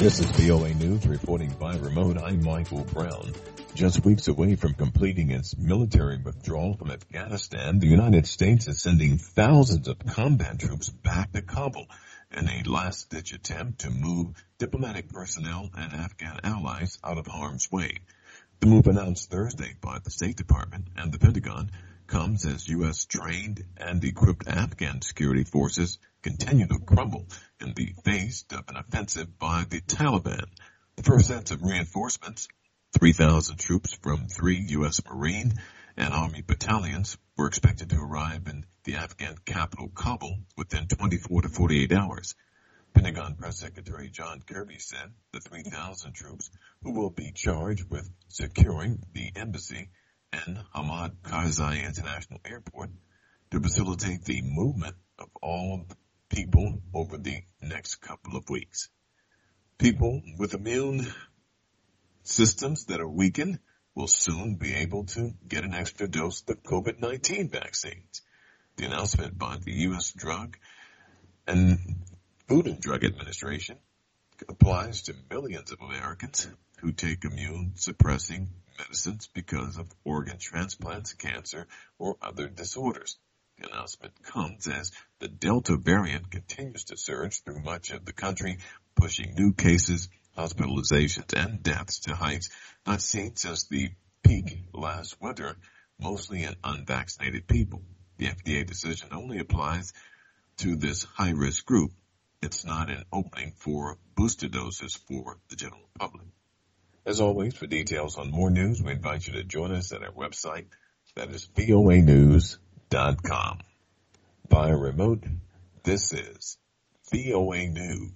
This is VOA News reporting by remote. I'm Michael Brown. Just weeks away from completing its military withdrawal from Afghanistan, the United States is sending thousands of combat troops back to Kabul in a last-ditch attempt to move diplomatic personnel and Afghan allies out of harm's way. The move announced Thursday by the State Department and the Pentagon comes as U.S. trained and equipped Afghan security forces continue to crumble in the face of an offensive by the Taliban. The first sets of reinforcements, 3,000 troops from 3 U.S. Marine and Army battalions, were expected to arrive in the Afghan capital Kabul within 24 to 48 hours. Pentagon Press Secretary John Kirby said the 3,000 troops who will be charged with securing the embassy and Hamid Karzai International Airport to facilitate the movement of all people over the next couple of weeks. People with immune systems that are weakened will soon be able to get an extra dose of COVID-19 vaccines. The announcement by the U.S. Drug and Food and Drug Administration applies to millions of Americans who take immune-suppressing medicines because of organ transplants, cancer, or other disorders. The announcement comes as the Delta variant continues to surge through much of the country, pushing new cases, hospitalizations, and deaths to heights not seen since the peak last winter, mostly in unvaccinated people. The FDA decision only applies to this high-risk group. It's not an opening for booster doses for the general public. As always, for details on more news, we invite you to join us at our website. That is voanews.com. Via remote, this is VOA News.